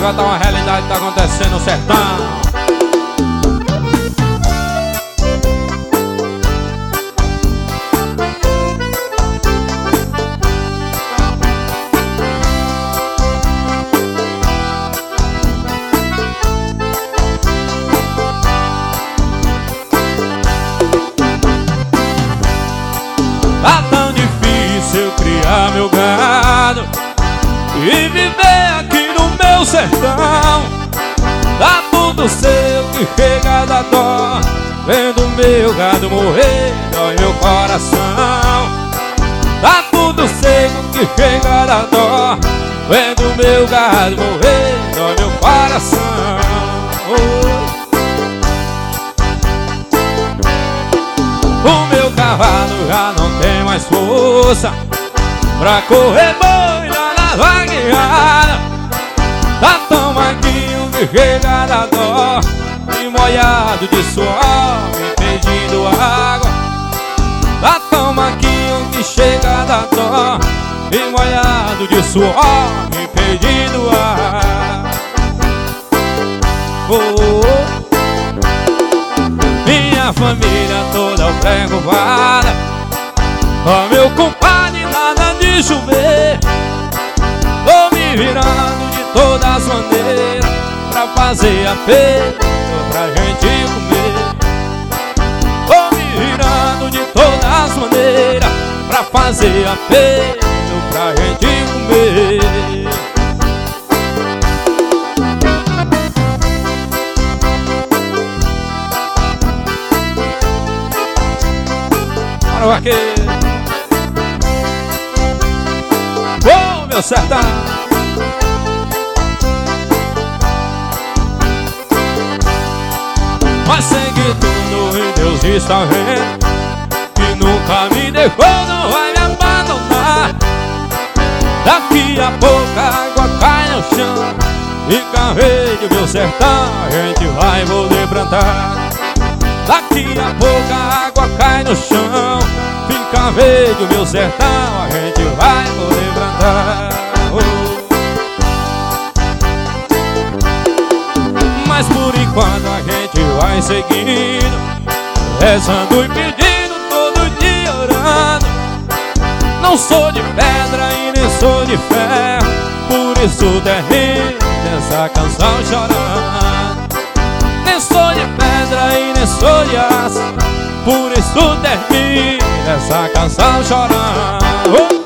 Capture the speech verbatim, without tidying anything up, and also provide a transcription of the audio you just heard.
resgatar uma realidade que tá acontecendo no sertão. Tá tão difícil criar meu gado e viver aqui no meu sertão. Tá tudo seco e chega da dó, vendo meu gado morrer, dói meu coração. Tá tudo seco que chega da dó, vendo meu gado morrer, dói meu coração. Oh. O meu cavalo já não tem mais força pra correr boina na vagueada. Tá tão maguinho que chega da dó, e molhado de suor, me pedindo água. Tá tão maguinho que chega da dó, e molhado de suor, me pedindo água. Oh, oh. Minha família toda preocupada, ó meu compadre, nada de chover. Tô me virando de todas as maneiras pra fazer apetite pra gente comer. Tô me virando de todas as maneiras pra fazer apetite pra gente comer. Bora, vaqueiro! Oh, meu sertão! Mas sei que tudo em Deus está vendo, que nunca me deixou, não vai me abandonar. Daqui a pouco a água cai no chão, fica verde o meu sertão, a gente vai poder plantar. Daqui a pouco a água cai no chão, fica verde o meu sertão, a gente vai poder plantar. Oh. Mas por enquanto a gente vai seguindo, rezando e pedindo, todo dia orando. Não sou de pedra e nem sou de ferro, por isso termino essa canção chorando. Nem sou de pedra e nem sou de aço, por isso termino essa canção chorando.